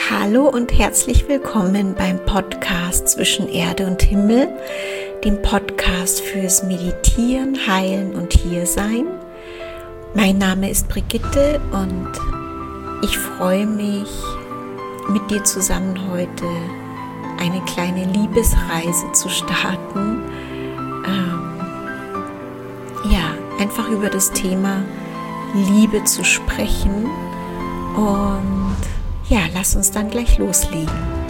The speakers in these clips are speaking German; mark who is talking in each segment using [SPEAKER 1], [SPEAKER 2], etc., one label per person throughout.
[SPEAKER 1] Hallo und herzlich willkommen beim Podcast Zwischen Erde und Himmel, dem Podcast fürs Meditieren, Heilen und Hiersein. Mein Name ist Brigitte und ich freue mich, mit dir zusammen heute eine kleine Liebesreise zu starten. Einfach über das Thema Liebe zu sprechen und lass uns dann gleich loslegen.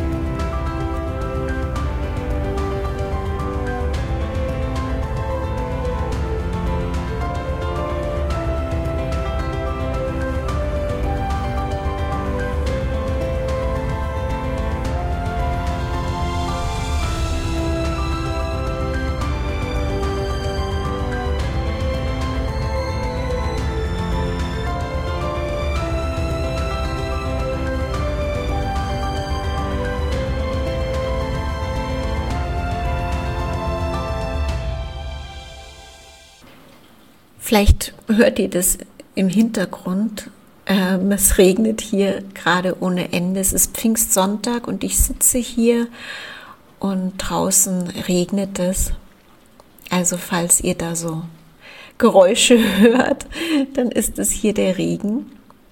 [SPEAKER 1] Vielleicht hört ihr das im Hintergrund. Es regnet hier gerade ohne Ende. Es ist Pfingstsonntag und ich sitze hier und draußen regnet es. Also falls ihr da so Geräusche hört, dann ist es hier der Regen.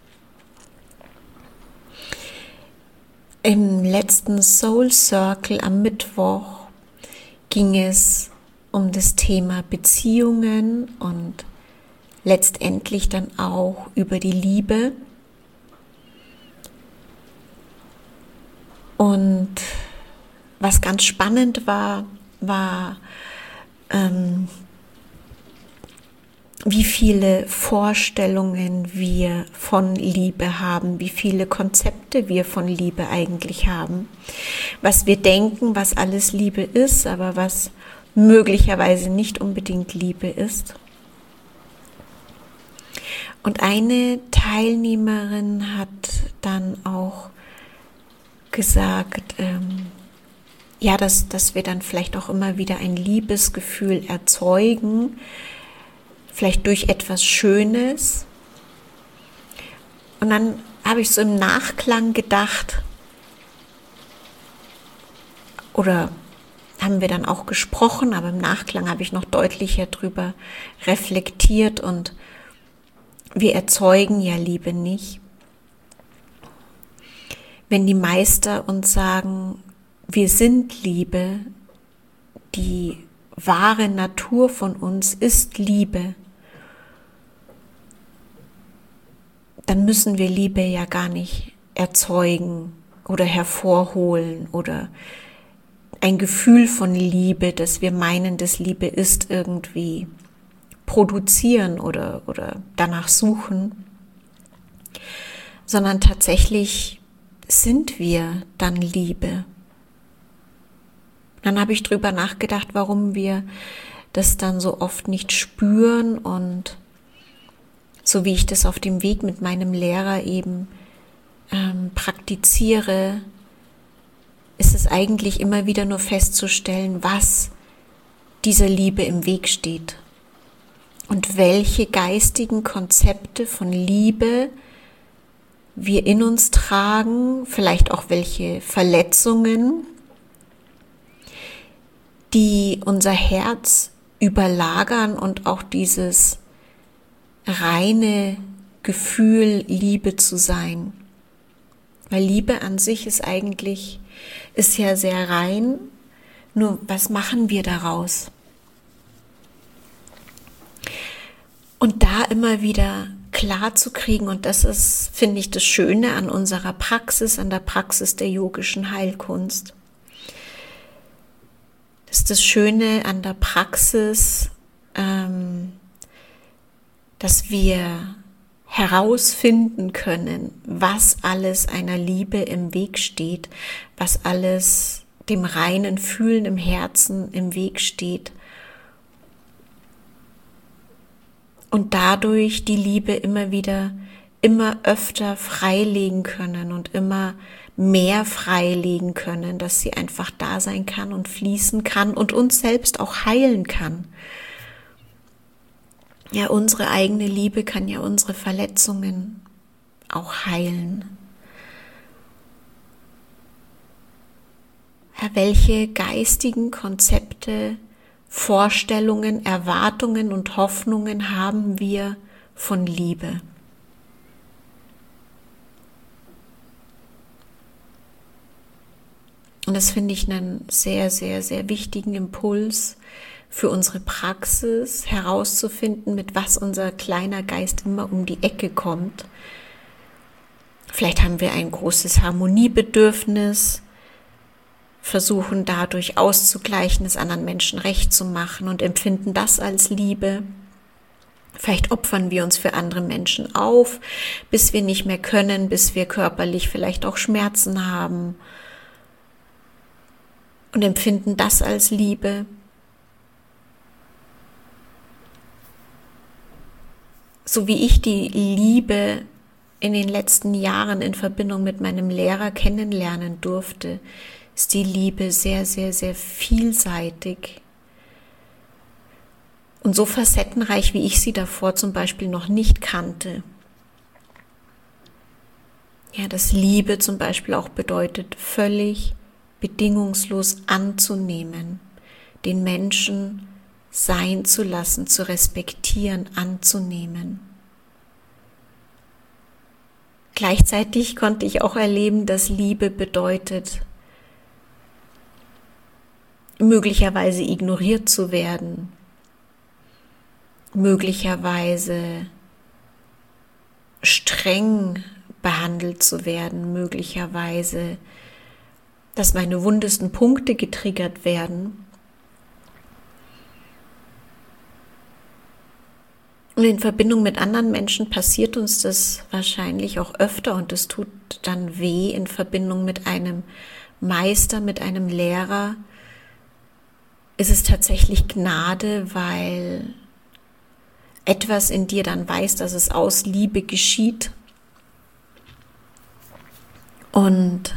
[SPEAKER 1] Im letzten Soul Circle am Mittwoch ging es um das Thema Beziehungen und letztendlich dann auch über die Liebe. Und was ganz spannend war, wie viele Vorstellungen wir von Liebe haben, wie viele Konzepte wir von Liebe eigentlich haben, was wir denken, was alles Liebe ist, aber was möglicherweise nicht unbedingt Liebe ist. Und eine Teilnehmerin hat dann auch gesagt, dass wir dann vielleicht auch immer wieder ein Liebesgefühl erzeugen, vielleicht durch etwas Schönes. Und dann habe ich so im Nachklang gedacht, oder haben wir dann auch gesprochen, aber im Nachklang habe ich noch deutlicher drüber reflektiert und wir erzeugen ja Liebe nicht. Wenn die Meister uns sagen, wir sind Liebe, die wahre Natur von uns ist Liebe, dann müssen wir Liebe ja gar nicht erzeugen oder hervorholen oder ein Gefühl von Liebe, das wir meinen, dass Liebe ist, irgendwie produzieren oder danach suchen, sondern tatsächlich sind wir dann Liebe. Dann habe ich drüber nachgedacht, warum wir das dann so oft nicht spüren und so wie ich das auf dem Weg mit meinem Lehrer eben praktiziere, ist es eigentlich immer wieder nur festzustellen, was dieser Liebe im Weg steht. Und welche geistigen Konzepte von Liebe wir in uns tragen, vielleicht auch welche Verletzungen, die unser Herz überlagern und auch dieses reine Gefühl, Liebe zu sein. Weil Liebe an sich ist ja sehr rein, nur was machen wir daraus? Und da immer wieder klar zu kriegen, und das ist, finde ich, das Schöne an unserer Praxis, an der Praxis der yogischen Heilkunst. Das ist das Schöne an der Praxis, dass wir herausfinden können, was alles einer Liebe im Weg steht, was alles dem reinen Fühlen im Herzen im Weg steht. Und dadurch die Liebe immer öfter freilegen können und immer mehr freilegen können, dass sie einfach da sein kann und fließen kann und uns selbst auch heilen kann. Ja, unsere eigene Liebe kann ja unsere Verletzungen auch heilen. welche geistigen Konzepte, Vorstellungen, Erwartungen und Hoffnungen haben wir von Liebe? Und das finde ich einen sehr, sehr, sehr wichtigen Impuls für unsere Praxis, herauszufinden, mit was unser kleiner Geist immer um die Ecke kommt. Vielleicht haben wir ein großes Harmoniebedürfnis, versuchen dadurch auszugleichen, es anderen Menschen recht zu machen und empfinden das als Liebe. Vielleicht opfern wir uns für andere Menschen auf, bis wir nicht mehr können, bis wir körperlich vielleicht auch Schmerzen haben und empfinden das als Liebe. So wie ich die Liebe in den letzten Jahren in Verbindung mit meinem Lehrer kennenlernen durfte, ist die Liebe sehr, sehr, sehr vielseitig und so facettenreich, wie ich sie davor zum Beispiel noch nicht kannte. Ja, dass Liebe zum Beispiel auch bedeutet, völlig bedingungslos anzunehmen, den Menschen sein zu lassen, zu respektieren, anzunehmen. Gleichzeitig konnte ich auch erleben, dass Liebe bedeutet, möglicherweise ignoriert zu werden, möglicherweise streng behandelt zu werden, möglicherweise, dass meine wundesten Punkte getriggert werden. Und in Verbindung mit anderen Menschen passiert uns das wahrscheinlich auch öfter und es tut dann weh in Verbindung mit einem Meister, mit einem Lehrer. Ist es tatsächlich Gnade, weil etwas in dir dann weiß, dass es aus Liebe geschieht und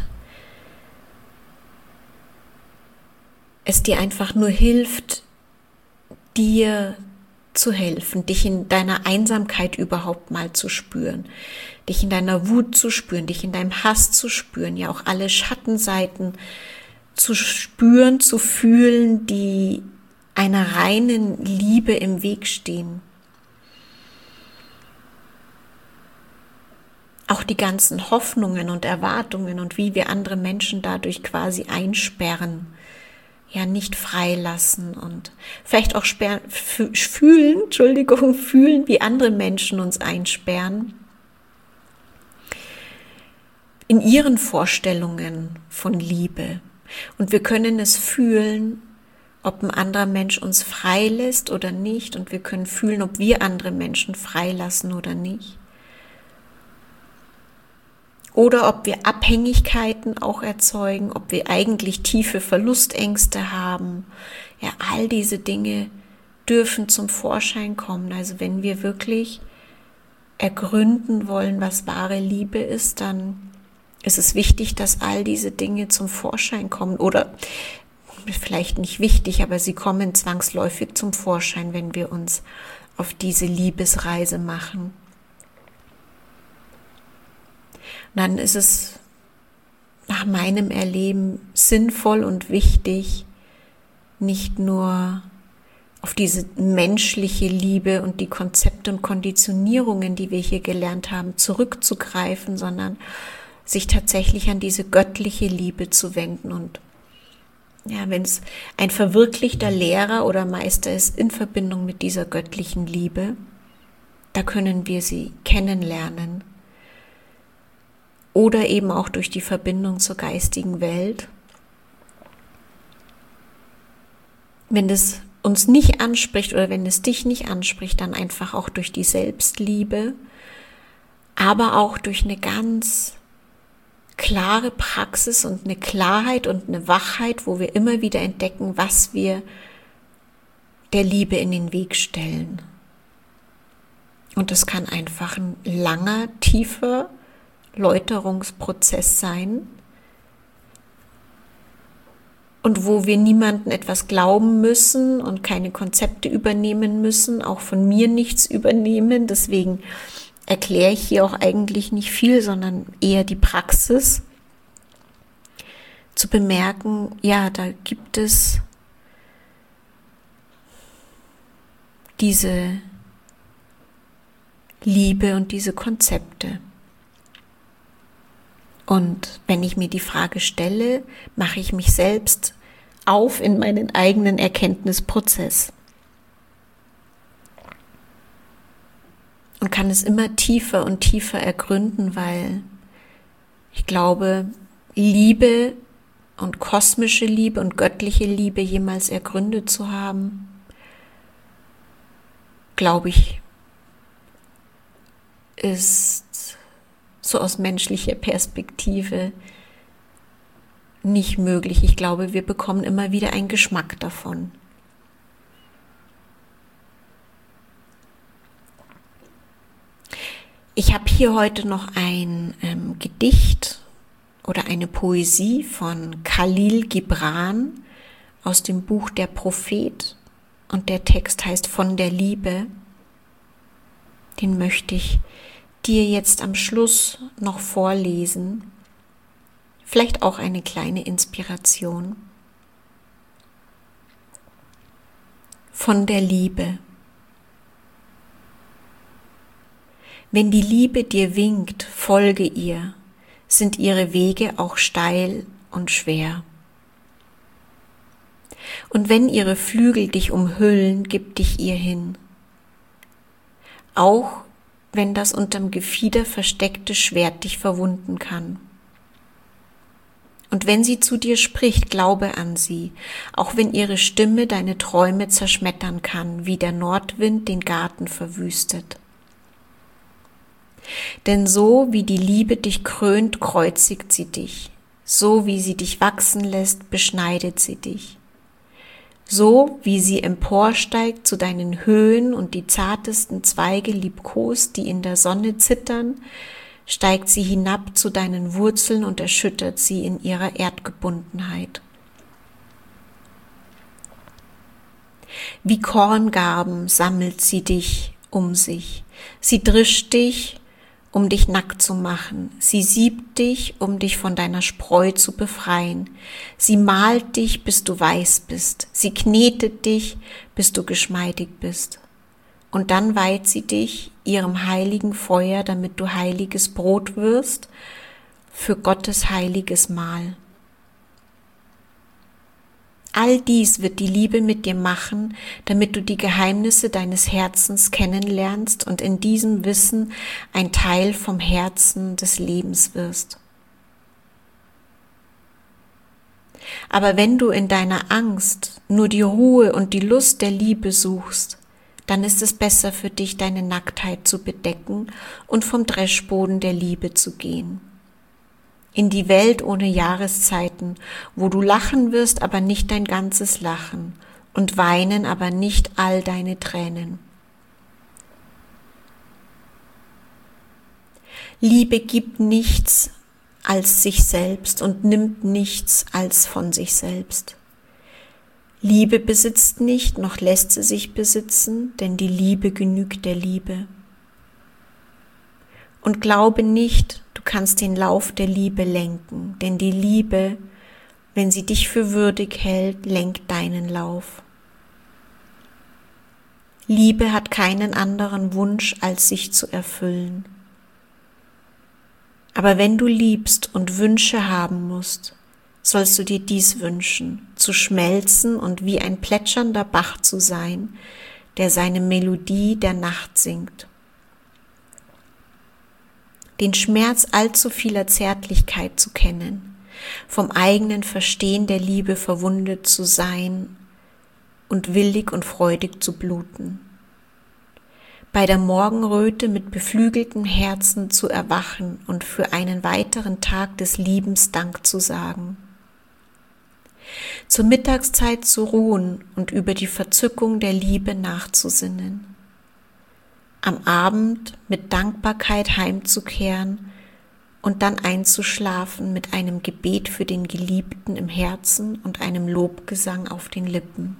[SPEAKER 1] es dir einfach nur hilft, dir zu helfen, dich in deiner Einsamkeit überhaupt mal zu spüren, dich in deiner Wut zu spüren, dich in deinem Hass zu spüren, ja auch alle Schattenseiten zu spüren, zu fühlen, die einer reinen Liebe im Weg stehen. Auch die ganzen Hoffnungen und Erwartungen und wie wir andere Menschen dadurch quasi einsperren, ja nicht freilassen und vielleicht auch fühlen, wie andere Menschen uns einsperren in ihren Vorstellungen von Liebe. Und wir können es fühlen, ob ein anderer Mensch uns freilässt oder nicht. Und wir können fühlen, ob wir andere Menschen freilassen oder nicht. Oder ob wir Abhängigkeiten auch erzeugen, ob wir eigentlich tiefe Verlustängste haben. Ja, all diese Dinge dürfen zum Vorschein kommen. Also wenn wir wirklich ergründen wollen, was wahre Liebe ist, dann ist es wichtig, dass all diese Dinge zum Vorschein kommen. Oder vielleicht nicht wichtig, aber sie kommen zwangsläufig zum Vorschein, wenn wir uns auf diese Liebesreise machen. Dann ist es nach meinem Erleben sinnvoll und wichtig, nicht nur auf diese menschliche Liebe und die Konzepte und Konditionierungen, die wir hier gelernt haben, zurückzugreifen, sondern sich tatsächlich an diese göttliche Liebe zu wenden. Und ja, wenn es ein verwirklichter Lehrer oder Meister ist in Verbindung mit dieser göttlichen Liebe, da können wir sie kennenlernen. Oder eben auch durch die Verbindung zur geistigen Welt. Wenn es uns nicht anspricht oder wenn es dich nicht anspricht, dann einfach auch durch die Selbstliebe, aber auch durch eine ganz klare Praxis und eine Klarheit und eine Wachheit, wo wir immer wieder entdecken, was wir der Liebe in den Weg stellen. Und das kann einfach ein langer, tiefer Läuterungsprozess sein und wo wir niemandem etwas glauben müssen und keine Konzepte übernehmen müssen, auch von mir nichts übernehmen. Deswegen erkläre ich hier auch eigentlich nicht viel, sondern eher die Praxis, zu bemerken, ja, da gibt es diese Liebe und diese Konzepte. Und wenn ich mir die Frage stelle, mache ich mich selbst auf in meinen eigenen Erkenntnisprozess und kann es immer tiefer und tiefer ergründen, weil ich glaube, Liebe und kosmische Liebe und göttliche Liebe jemals ergründet zu haben, glaube ich, ist so aus menschlicher Perspektive nicht möglich. Ich glaube, wir bekommen immer wieder einen Geschmack davon. Ich habe hier heute noch ein Gedicht oder eine Poesie von Khalil Gibran aus dem Buch Der Prophet und der Text heißt Von der Liebe. Den möchte ich dir jetzt am Schluss noch vorlesen. Vielleicht auch eine kleine Inspiration. Von der Liebe. Wenn die Liebe dir winkt, folge ihr, sind ihre Wege auch steil und schwer. Und wenn ihre Flügel dich umhüllen, gib dich ihr hin. Auch wenn das unterm Gefieder versteckte Schwert dich verwunden kann. Und wenn sie zu dir spricht, glaube an sie, auch wenn ihre Stimme deine Träume zerschmettern kann, wie der Nordwind den Garten verwüstet. Denn so wie die Liebe dich krönt, kreuzigt sie dich. So wie sie dich wachsen lässt, beschneidet sie dich. So wie sie emporsteigt zu deinen Höhen und die zartesten Zweige liebkost, die in der Sonne zittern, steigt sie hinab zu deinen Wurzeln und erschüttert sie in ihrer Erdgebundenheit. Wie Korngarben sammelt sie dich um sich. Sie drischt dich, um dich nackt zu machen. Sie siebt dich, um dich von deiner Spreu zu befreien. Sie malt dich, bis du weiß bist. Sie knetet dich, bis du geschmeidig bist. Und dann weiht sie dich ihrem heiligen Feuer, damit du heiliges Brot wirst für Gottes heiliges Mahl. All dies wird die Liebe mit dir machen, damit du die Geheimnisse deines Herzens kennenlernst und in diesem Wissen ein Teil vom Herzen des Lebens wirst. Aber wenn du in deiner Angst nur die Ruhe und die Lust der Liebe suchst, dann ist es besser für dich, deine Nacktheit zu bedecken und vom Dreschboden der Liebe zu gehen. In die Welt ohne Jahreszeiten, wo du lachen wirst, aber nicht dein ganzes Lachen und weinen, aber nicht all deine Tränen. Liebe gibt nichts als sich selbst und nimmt nichts als von sich selbst. Liebe besitzt nicht, noch lässt sie sich besitzen, denn die Liebe genügt der Liebe. Und glaube nicht, du kannst den Lauf der Liebe lenken, denn die Liebe, wenn sie dich für würdig hält, lenkt deinen Lauf. Liebe hat keinen anderen Wunsch, als sich zu erfüllen. Aber wenn du liebst und Wünsche haben musst, sollst du dir dies wünschen, zu schmelzen und wie ein plätschernder Bach zu sein, der seine Melodie der Nacht singt. Den Schmerz allzu vieler Zärtlichkeit zu kennen, vom eigenen Verstehen der Liebe verwundet zu sein und willig und freudig zu bluten. Bei der Morgenröte mit beflügeltem Herzen zu erwachen und für einen weiteren Tag des Liebens Dank zu sagen. Zur Mittagszeit zu ruhen und über die Verzückung der Liebe nachzusinnen. Am Abend mit Dankbarkeit heimzukehren und dann einzuschlafen mit einem Gebet für den Geliebten im Herzen und einem Lobgesang auf den Lippen.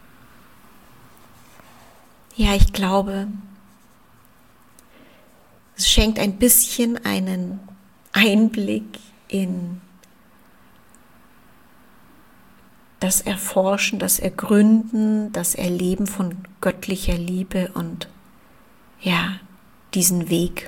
[SPEAKER 1] Ja, ich glaube, Es schenkt ein bisschen einen Einblick in das Erforschen, das Ergründen, das Erleben von göttlicher Liebe und ja, diesen Weg.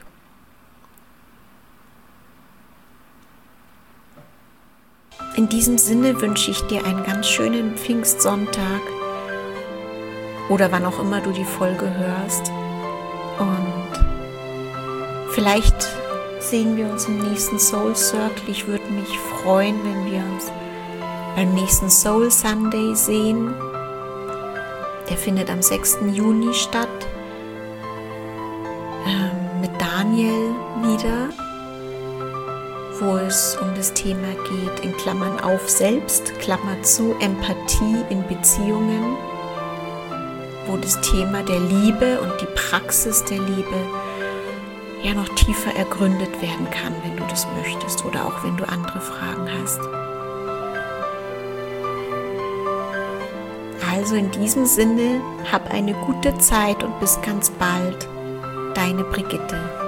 [SPEAKER 1] In diesem Sinne wünsche ich dir einen ganz schönen Pfingstsonntag oder wann auch immer du die Folge hörst. Und vielleicht sehen wir uns im nächsten Soul Circle. Ich würde mich freuen, wenn wir uns beim nächsten Soul Sunday sehen. Der findet am 6. Juni statt. Mit Daniel wieder, wo es um das Thema geht, in Klammern auf Selbst, Klammer zu, Empathie in Beziehungen, wo das Thema der Liebe und die Praxis der Liebe ja noch tiefer ergründet werden kann, wenn du das möchtest oder auch wenn du andere Fragen hast. Also in diesem Sinne, hab eine gute Zeit und bis ganz bald. Deine Brigitte.